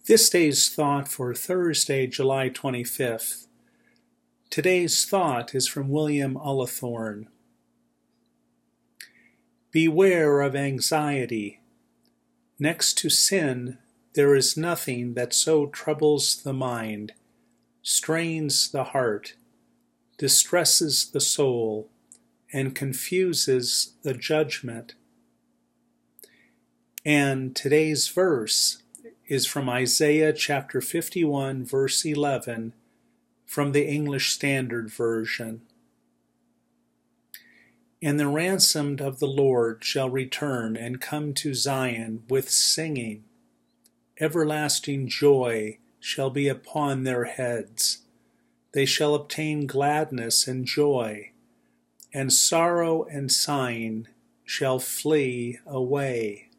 This day's thought for Thursday, July 25th. Today's thought is from William Ullathorne. Beware of anxiety. Next to sin, there is nothing that so troubles the mind, strains the heart, distresses the soul, and confuses the judgment. And today's verse is from Isaiah chapter 51, verse 11, from the English Standard Version. And the ransomed of the Lord shall return and come to Zion with singing. Everlasting joy shall be upon their heads. They shall obtain gladness and joy, and sorrow and sighing shall flee away.